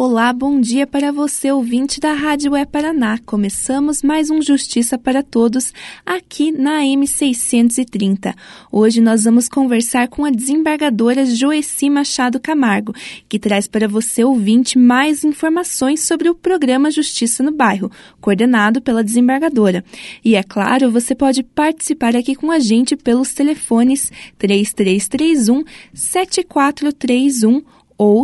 Olá, bom dia para você, ouvinte da Rádio Paraná. Começamos mais um Justiça para Todos aqui na M630. Hoje nós vamos conversar com a desembargadora Joeci Machado Camargo, que traz para você, ouvinte, mais informações sobre o programa Justiça no Bairro, coordenado pela desembargadora. E é claro, você pode participar aqui com a gente pelos telefones 3331-7431 ou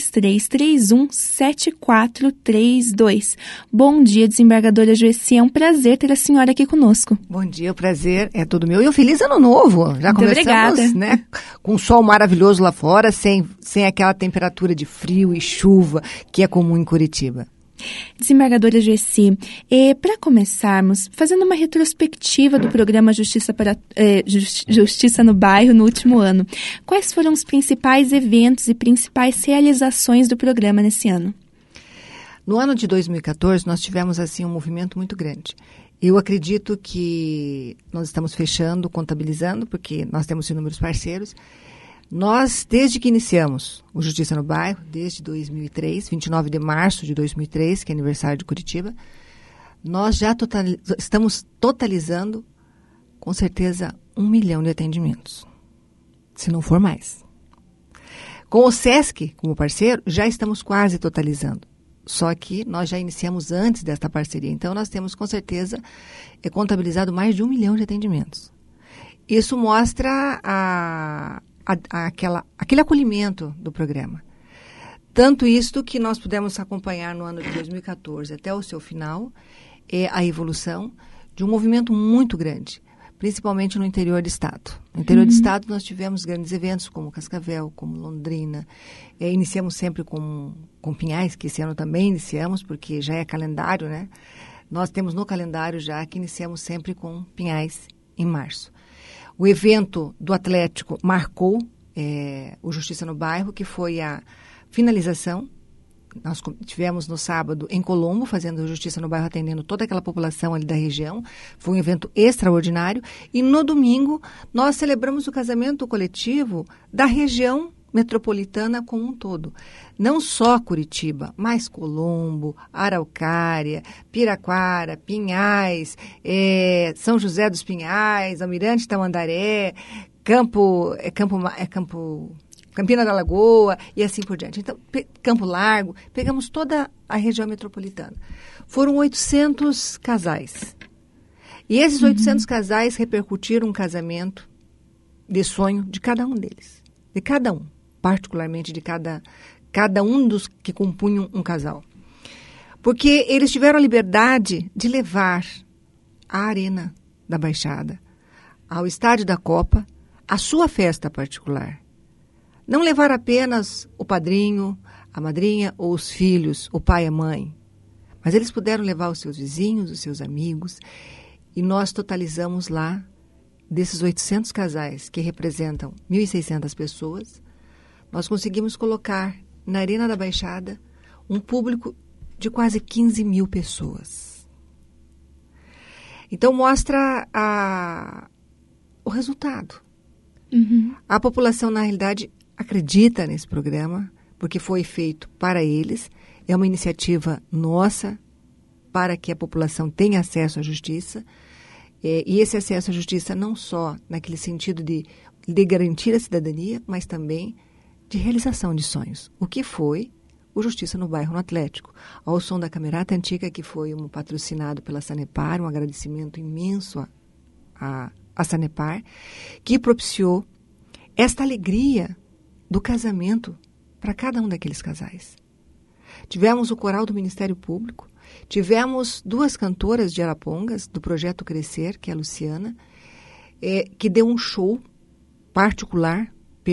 3331-7432. Bom dia, desembargadora Joeci, é um prazer ter a senhora aqui conosco. Bom dia, o prazer é todo meu. E um feliz ano novo. Já muito começamos, obrigada. Né, com um sol maravilhoso lá fora, sem aquela temperatura de frio e chuva que é comum em Curitiba. Desembargadora Joeci, para começarmos, fazendo uma retrospectiva do programa Justiça no Bairro no último ano, quais foram os principais eventos e principais realizações do programa nesse ano? No ano de 2014, nós tivemos assim um movimento muito grande. Eu acredito que nós estamos fechando, contabilizando, porque nós temos inúmeros parceiros. Nós, desde que iniciamos o Justiça no Bairro, desde 2003, 29 de março de 2003, que é aniversário de Curitiba, nós já estamos totalizando, com certeza, 1 milhão de atendimentos, se não for mais. Com o SESC como parceiro, já estamos quase totalizando. Só que nós já iniciamos antes desta parceria. Então, nós temos, com certeza, contabilizado mais de 1 milhão de atendimentos. Isso mostra aquele acolhimento do programa. Tanto isto que nós pudemos acompanhar no ano de 2014 até o seu final, a evolução de um movimento muito grande, principalmente no interior do estado. No interior do estado nós tivemos grandes eventos como Cascavel, como Londrina. Iniciamos sempre com Pinhais, que esse ano também iniciamos, porque já é calendário, né? Nós temos no calendário já que iniciamos sempre com Pinhais em março. O evento do Atlético marcou o Justiça no Bairro, que foi a finalização. Nós tivemos no sábado em Colombo, fazendo Justiça no Bairro, atendendo toda aquela população ali da região. Foi um evento extraordinário. E no domingo, nós celebramos o casamento coletivo da região metropolitana como um todo. Não só Curitiba, mas Colombo, Araucária, Piraquara, Pinhais, São José dos Pinhais, Almirante Tamandaré, Campina da Lagoa e assim por diante. Então, Campo Largo, pegamos toda a região metropolitana. Foram 800 casais. E esses 800 casais repercutiram um casamento de sonho de cada um deles. De cada um. Particularmente de cada um dos que compunham um casal. Porque eles tiveram a liberdade de levar à Arena da Baixada, ao Estádio da Copa, a sua festa particular. Não levar apenas o padrinho, a madrinha ou os filhos, o pai e a mãe. Mas eles puderam levar os seus vizinhos, os seus amigos. E nós totalizamos lá, desses 800 casais, que representam 1.600 pessoas, nós conseguimos colocar na Arena da Baixada um público de quase 15 mil pessoas. Então, mostra o resultado. A população, na realidade, acredita nesse programa, porque foi feito para eles. É uma iniciativa nossa para que a população tenha acesso à justiça. E esse acesso à justiça não só naquele sentido de garantir a cidadania, mas também de realização de sonhos. O que foi o Justiça no Bairro no Atlético? Ao som da Camerata Antiga, que foi patrocinado pela Sanepar, um agradecimento imenso à Sanepar, que propiciou esta alegria do casamento para cada um daqueles casais. Tivemos o coral do Ministério Público, tivemos 2 cantoras de Arapongas, do Projeto Crescer, que é a Luciana, que deu um show particular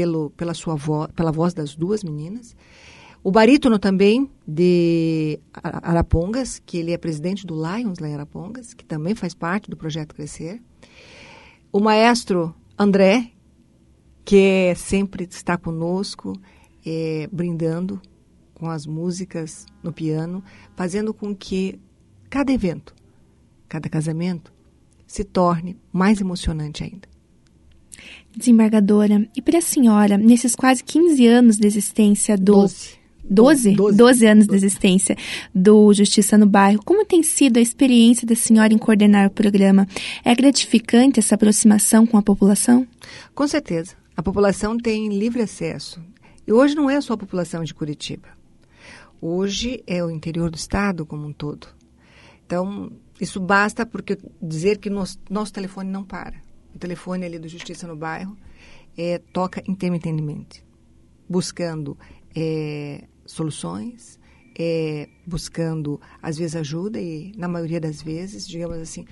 pela voz das 2 meninas. O barítono também de Arapongas, que ele é presidente do Lions lá em Arapongas, que também faz parte do Projeto Crescer. O maestro André, que sempre está conosco, brindando com as músicas no piano, fazendo com que cada evento, cada casamento, se torne mais emocionante ainda. Desembargadora, e para a senhora, nesses quase 15 anos de existência do 12 anos de existência do Justiça no Bairro. Como tem sido a experiência da senhora em coordenar o programa? É gratificante essa aproximação com a população? Com certeza. A população tem livre acesso. E hoje não é só a população de Curitiba. Hoje é o interior do estado como um todo. Então, isso basta porque dizer que nosso telefone não para. O telefone ali do Justiça no Bairro toca intermitentemente, buscando soluções, buscando, às vezes, ajuda e, na maioria das vezes, digamos assim,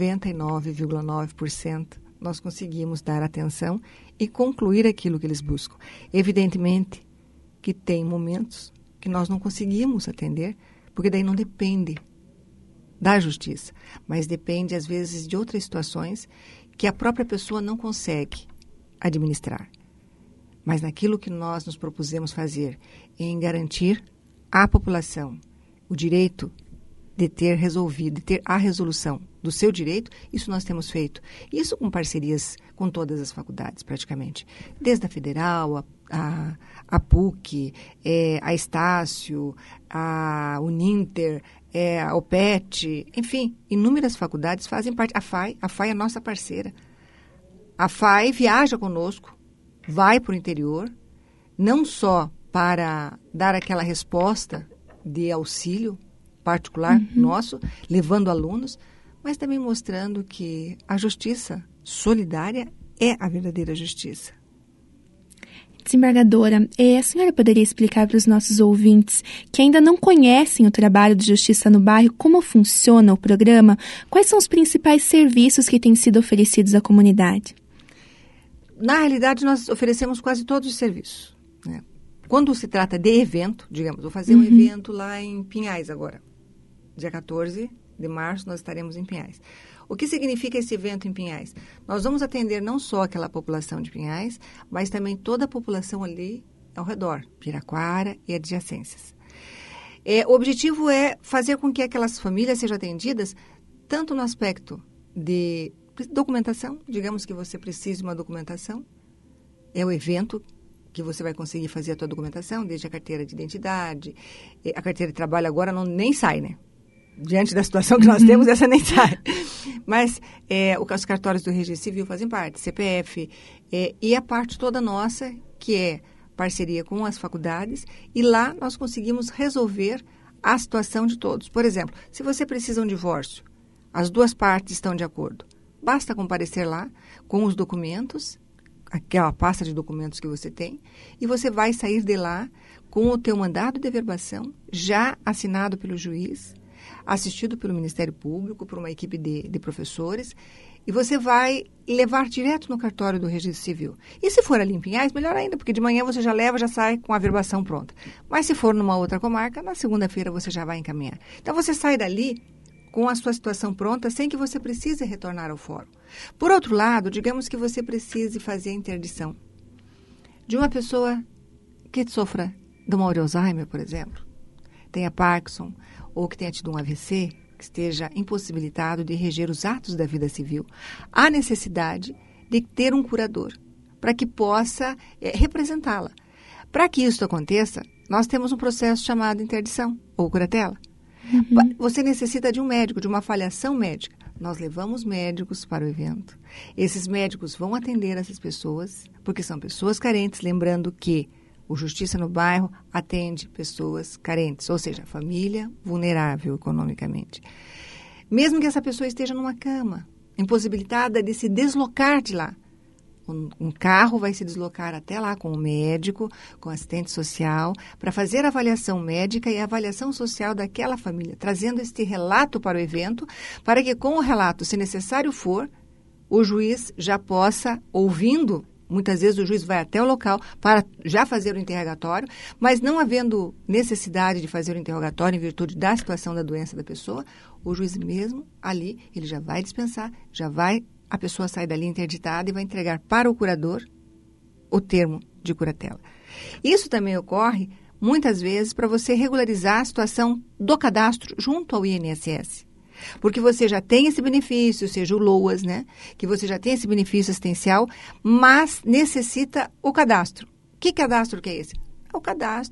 99,9% nós conseguimos dar atenção e concluir aquilo que eles buscam. Evidentemente que tem momentos que nós não conseguimos atender, porque daí não depende da justiça, mas depende, às vezes, de outras situações que a própria pessoa não consegue administrar. Mas naquilo que nós nos propusemos fazer, em garantir à população o direito de ter resolvido, de ter a resolução do seu direito, isso nós temos feito. Isso com parcerias com todas as faculdades, praticamente. Desde a Federal, a PUC, a Estácio, a Uninter, a OPET, enfim, inúmeras faculdades fazem parte. A FAI é a nossa parceira. A FAI viaja conosco, vai para o interior, não só para dar aquela resposta de auxílio particular nosso, levando alunos, mas também mostrando que a justiça solidária é a verdadeira justiça. Desembargadora, a senhora poderia explicar para os nossos ouvintes que ainda não conhecem o trabalho de Justiça no Bairro, como funciona o programa? Quais são os principais serviços que têm sido oferecidos à comunidade? Na realidade, nós oferecemos quase todos os serviços, né? Quando se trata de evento, digamos, vou fazer um evento lá em Pinhais agora. Dia 14 de março, nós estaremos em Pinhais. O que significa esse evento em Pinhais? Nós vamos atender não só aquela população de Pinhais, mas também toda a população ali ao redor, Piraquara e adjacências. O objetivo é fazer com que aquelas famílias sejam atendidas tanto no aspecto de documentação, digamos que você precise de uma documentação, é o evento que você vai conseguir fazer a tua documentação, desde a carteira de identidade, a carteira de trabalho agora nem sai, né? Diante da situação que nós temos, essa nem sai. Mas os cartórios do Registro Civil fazem parte, CPF, e a parte toda nossa, que é parceria com as faculdades, e lá nós conseguimos resolver a situação de todos. Por exemplo, se você precisa de um divórcio, as duas partes estão de acordo. Basta comparecer lá com os documentos, aquela pasta de documentos que você tem, e você vai sair de lá com o teu mandado de averbação já assinado pelo juiz, assistido pelo Ministério Público, por uma equipe de professores, e você vai levar direto no cartório do Registro Civil. E se for ali em Pinhais, melhor ainda, porque de manhã você já leva, já sai com a averbação pronta. Mas se for numa outra comarca, na segunda-feira você já vai encaminhar. Então você sai dali com a sua situação pronta, sem que você precise retornar ao fórum. Por outro lado, digamos que você precise fazer a interdição de uma pessoa que sofra de uma Alzheimer, por exemplo, tenha Parkinson, ou que tenha tido um AVC, que esteja impossibilitado de reger os atos da vida civil. Há necessidade de ter um curador para que possa representá-la. Para que isso aconteça, nós temos um processo chamado interdição ou curatela. Você necessita de um médico, de uma avaliação médica. Nós levamos médicos para o evento. Esses médicos vão atender essas pessoas, porque são pessoas carentes, lembrando que o Justiça no Bairro atende pessoas carentes, ou seja, família vulnerável economicamente. Mesmo que essa pessoa esteja numa cama, impossibilitada de se deslocar de lá, um carro vai se deslocar até lá com o médico, com o assistente social, para fazer a avaliação médica e a avaliação social daquela família, trazendo este relato para o evento, para que com o relato, se necessário for, o juiz já possa, ouvindo, muitas vezes o juiz vai até o local para já fazer o interrogatório, mas não havendo necessidade de fazer o interrogatório em virtude da situação da doença da pessoa, o juiz mesmo ali, ele já vai dispensar, a pessoa sai dali interditada e vai entregar para o curador o termo de curatela. Isso também ocorre, muitas vezes, para você regularizar a situação do cadastro junto ao INSS. Porque você já tem esse benefício, seja o LOAS, né? Que você já tem esse benefício assistencial, mas necessita o cadastro. Que cadastro que é esse? É o cadastro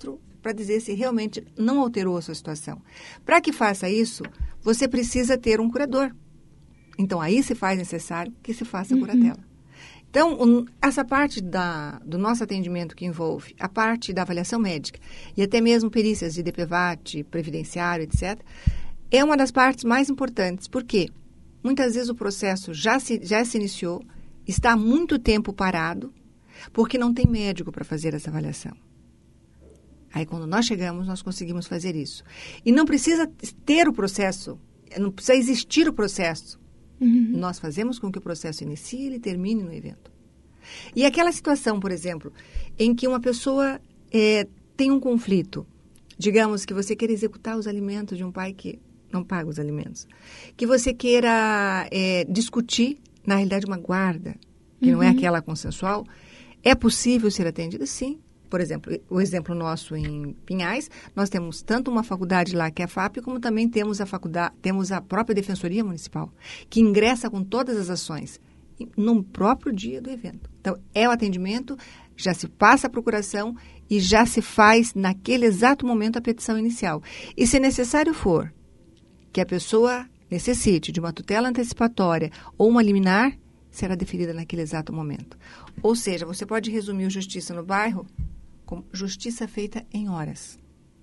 para dizer se realmente não alterou a sua situação. Para que faça isso, você precisa ter um curador. Então, aí se faz necessário que se faça a curatela. Então, essa parte do nosso atendimento que envolve a parte da avaliação médica e até mesmo perícias de DPVAT, previdenciário, etc., é uma das partes mais importantes. Por quê? Muitas vezes o processo já se iniciou, está há muito tempo parado, porque não tem médico para fazer essa avaliação. Aí, quando nós chegamos, nós conseguimos fazer isso. E não precisa ter o processo, não precisa existir o processo. Nós fazemos com que o processo inicie e ele termine no evento. E aquela situação, por exemplo, em que uma pessoa tem um conflito, digamos que você queira executar os alimentos de um pai que não paga os alimentos, que você queira discutir, na realidade, uma guarda, que não é aquela consensual, é possível ser atendida? Sim. Por exemplo, o exemplo nosso em Pinhais, nós temos tanto uma faculdade lá que é a FAP, como também temos a própria Defensoria Municipal, que ingressa com todas as ações no próprio dia do evento. Então, é o atendimento, já se passa a procuração e já se faz naquele exato momento a petição inicial. E se necessário for que a pessoa necessite de uma tutela antecipatória ou uma liminar, será deferida naquele exato momento. Ou seja, você pode resumir o Justiça no Bairro como justiça feita em horas.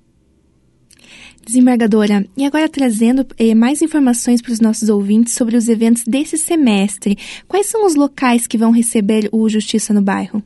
Desembargadora, e agora trazendo mais informações para os nossos ouvintes sobre os eventos desse semestre. Quais são os locais que vão receber o Justiça no Bairro?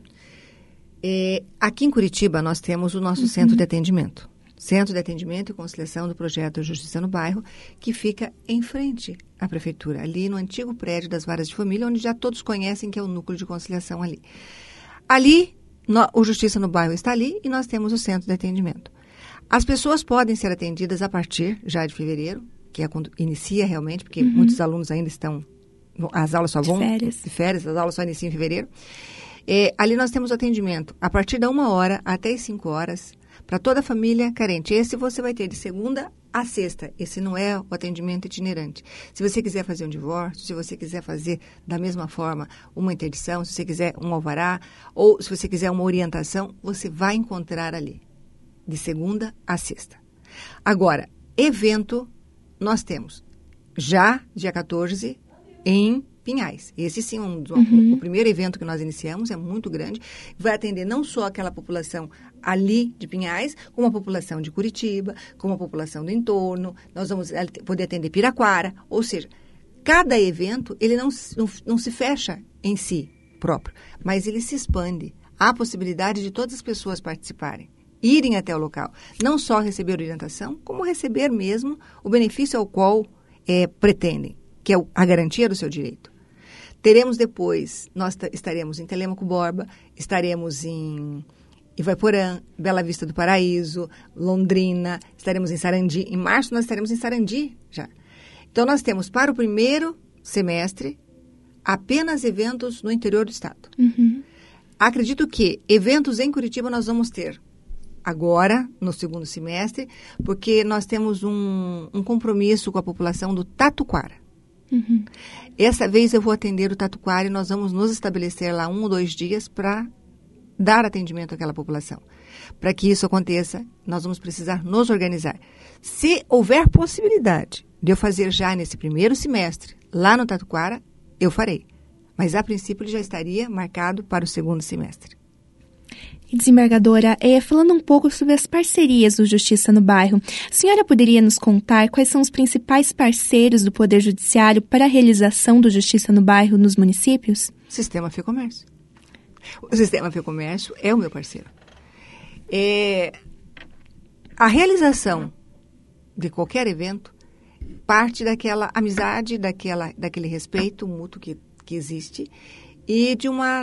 Aqui em Curitiba, nós temos o nosso Centro de Atendimento. Centro de Atendimento e Conciliação do Projeto Justiça no Bairro, que fica em frente à Prefeitura, ali no antigo prédio das Varas de Família, onde já todos conhecem que é o núcleo de conciliação ali. Ali, o Justiça no Bairro está ali e nós temos o Centro de Atendimento. As pessoas podem ser atendidas a partir já de fevereiro, que é quando inicia realmente, porque muitos alunos ainda estão... As aulas só vão... De férias, as aulas só iniciam em fevereiro. Ali nós temos o atendimento a partir da 1h até as 5h, para toda a família carente. Esse você vai ter de segunda a sexta. Esse não é o atendimento itinerante. Se você quiser fazer um divórcio, se você quiser fazer da mesma forma uma interdição, se você quiser um alvará, ou se você quiser uma orientação, você vai encontrar ali, de segunda a sexta. Agora, evento, nós temos já dia 14 em Pinhais. Esse sim, o primeiro evento que nós iniciamos é muito grande. Vai atender não só aquela população ali de Pinhais, como a população de Curitiba, como a população do entorno. Nós vamos poder atender Piraquara. Ou seja, cada evento, ele não se fecha em si próprio, mas ele se expande. Há a possibilidade de todas as pessoas participarem, irem até o local. Não só receber orientação, como receber mesmo o benefício ao qual pretendem, que é a garantia do seu direito. Teremos depois, nós estaremos em Telêmaco Borba, estaremos em Ivaiporã, Bela Vista do Paraíso, Londrina, estaremos em Sarandi. Em março nós estaremos em Sarandi já. Então nós temos para o primeiro semestre apenas eventos no interior do estado. Acredito que eventos em Curitiba nós vamos ter agora, no segundo semestre, porque nós temos um compromisso com a população do Tatuquara. Essa vez eu vou atender o Tatuquara e nós vamos nos estabelecer lá 1 ou 2 dias para dar atendimento àquela população. Para que isso aconteça, nós vamos precisar nos organizar. Se houver possibilidade de eu fazer já nesse primeiro semestre, lá no Tatuquara, eu farei. Mas, a princípio, ele já estaria marcado para o segundo semestre. E, desembargadora, falando um pouco sobre as parcerias do Justiça no Bairro, a senhora poderia nos contar quais são os principais parceiros do Poder Judiciário para a realização do Justiça no Bairro nos municípios? Sistema Fecomércio. O Sistema Fecomércio é o meu parceiro. A realização de qualquer evento parte daquela amizade, daquele respeito mútuo que existe e de uma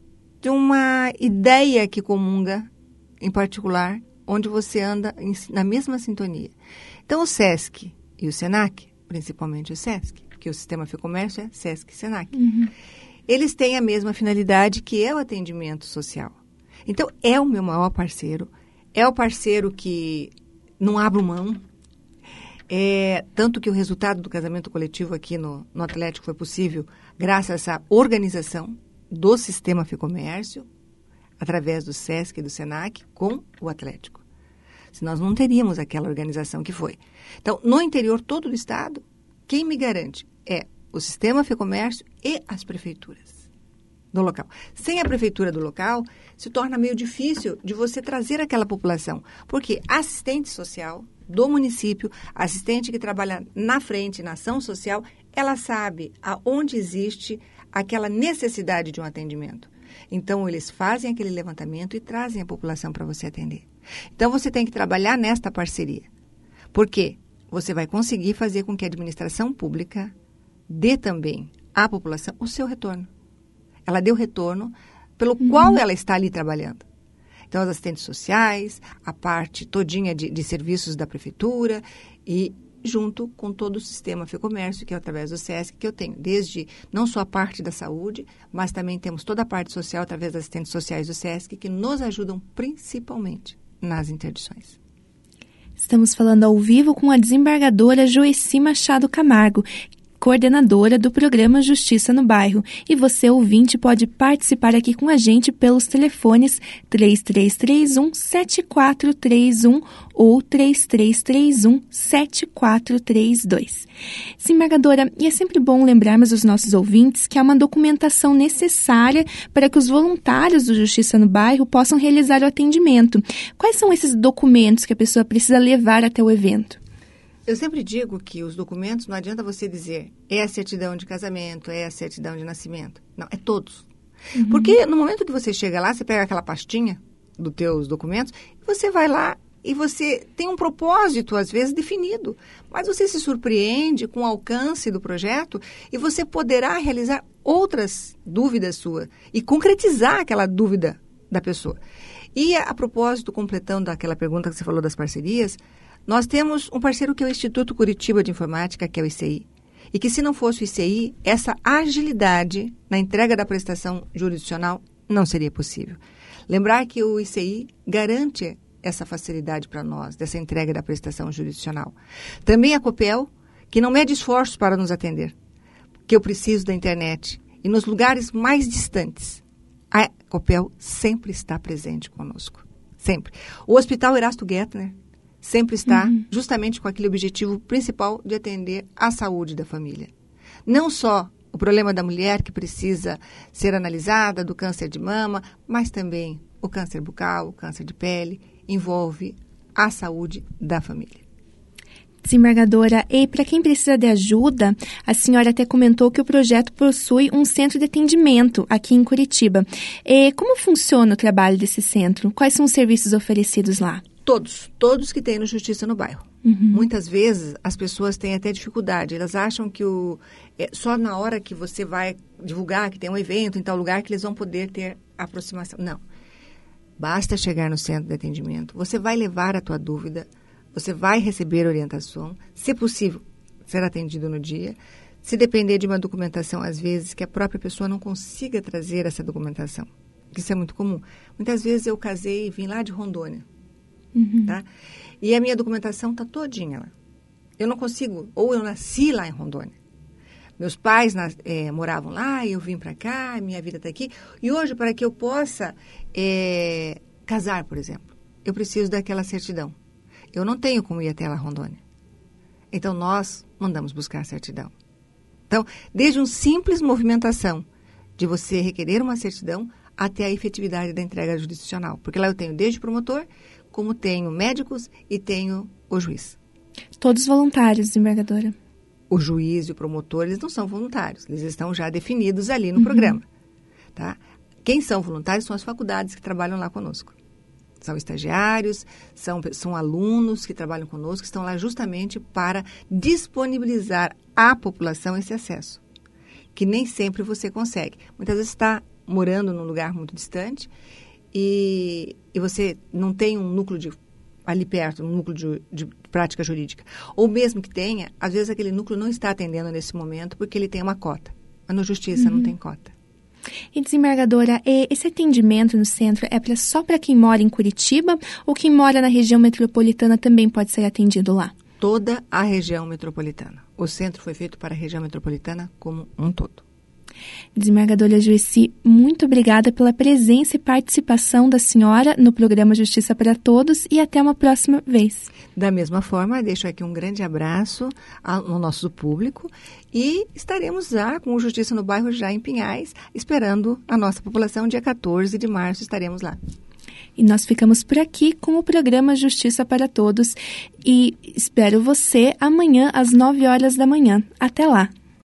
ideia que comunga, em particular, onde você anda na mesma sintonia. Então, o SESC e o SENAC, principalmente o SESC, porque o Sistema Fecomércio é SESC e SENAC, eles têm a mesma finalidade, que é o atendimento social. Então, é o meu maior parceiro, é o parceiro que não abro mão, tanto que o resultado do casamento coletivo aqui no Atlético foi possível graças a essa organização do Sistema Fecomércio, através do SESC e do SENAC, com o Atlético. senão nós não teríamos aquela organização que foi. Então, no interior todo do estado, quem me garante é o sistema FEComércio e as prefeituras do local. Sem a prefeitura do local, se torna meio difícil de você trazer aquela população, porque assistente social do município, assistente que trabalha na frente, na ação social, ela sabe aonde existe aquela necessidade de um atendimento. Então, eles fazem aquele levantamento e trazem a população para você atender. Então, você tem que trabalhar nesta parceria. Por quê? Você vai conseguir fazer com que a administração pública dê também à população o seu retorno. Ela deu o retorno pelo qual ela está ali trabalhando. Então, as assistentes sociais, a parte todinha de serviços da prefeitura e junto com todo o sistema FEComércio, que é através do SESC, que eu tenho, desde não só a parte da saúde, mas também temos toda a parte social através das assistentes sociais do SESC, que nos ajudam principalmente nas interdições. Estamos falando ao vivo com a desembargadora Joeci Machado Camargo, coordenadora do programa Justiça no Bairro. E você, ouvinte, pode participar aqui com a gente pelos telefones 3331-7431 ou 3331-7432. Desembargadora, e é sempre bom lembrarmos aos nossos ouvintes que há uma documentação necessária para que os voluntários do Justiça no Bairro possam realizar o atendimento. Quais são esses documentos que a pessoa precisa levar até o evento? Eu sempre digo que os documentos, não adianta você dizer é a certidão de casamento, é a certidão de nascimento. Não, é todos. Porque no momento que você chega lá, você pega aquela pastinha dos teus documentos, e você vai lá e você tem um propósito, às vezes, definido. Mas você se surpreende com o alcance do projeto e você poderá realizar outras dúvidas suas e concretizar aquela dúvida da pessoa. E a propósito, completando aquela pergunta que você falou das parcerias, nós temos um parceiro que é o Instituto Curitiba de Informática, que é o ICI. E que se não fosse o ICI, essa agilidade na entrega da prestação jurisdicional não seria possível. Lembrar que o ICI garante essa facilidade para nós, dessa entrega da prestação jurisdicional. Também a Copel, que não mede esforços para nos atender, que eu preciso da internet. E nos lugares mais distantes, a Copel sempre está presente conosco. Sempre. O Hospital Erasto Gettner sempre está justamente com aquele objetivo principal de atender a saúde da família. Não só o problema da mulher que precisa ser analisada, do câncer de mama, mas também o câncer bucal, o câncer de pele, envolve a saúde da família. Desembargadora, e para quem precisa de ajuda, a senhora até comentou que o projeto possui um centro de atendimento aqui em Curitiba. Como funciona o trabalho desse centro? Quais são os serviços oferecidos lá? Todos que tem no Justiça no Bairro. Muitas vezes as pessoas têm até dificuldade, elas acham que só na hora que você vai divulgar que tem um evento em tal lugar que eles vão poder ter aproximação. Não. Basta chegar no centro de atendimento, você vai levar a tua dúvida, você vai receber orientação, se possível, ser atendido no dia. Se depender de uma documentação, às vezes, que a própria pessoa não consiga trazer essa documentação, isso é muito comum. Muitas vezes eu casei e vim lá de Rondônia. Tá? E a minha documentação está todinha lá. Eu não consigo, ou eu nasci lá em Rondônia. Meus pais moravam lá, eu vim para cá, minha vida está aqui. E hoje, para que eu possa casar, por exemplo, eu preciso daquela certidão. Eu não tenho como ir até lá, Rondônia. Então, nós mandamos buscar a certidão. Então, desde uma simples movimentação de você requerer uma certidão até a efetividade da entrega jurisdicional. Porque lá eu tenho desde o promotor, como tenho médicos e tenho o juiz. Todos voluntários, desembargadora. O juiz e o promotor, eles não são voluntários. Eles estão já definidos ali no programa. Tá? Quem são voluntários são as faculdades que trabalham lá conosco. São estagiários, são alunos que trabalham conosco, que estão lá justamente para disponibilizar à população esse acesso, que nem sempre você consegue. Muitas vezes está morando num lugar muito distante e você não tem um núcleo ali perto, um núcleo de prática jurídica. Ou mesmo que tenha, às vezes aquele núcleo não está atendendo nesse momento porque ele tem uma cota. Mas na justiça não tem cota. E, desembargadora, esse atendimento no centro é só para quem mora em Curitiba ou quem mora na região metropolitana também pode ser atendido lá? Toda a região metropolitana. O centro foi feito para a região metropolitana como um todo. Desembargadora Joyci, muito obrigada pela presença e participação da senhora no programa Justiça para Todos e até uma próxima vez. Da mesma forma, deixo aqui um grande abraço ao nosso público e estaremos já com o Justiça no Bairro já em Pinhais, esperando a nossa população. Dia 14 de março estaremos lá. E nós ficamos por aqui com o programa Justiça para Todos e espero você amanhã às 9 horas da manhã. Até lá!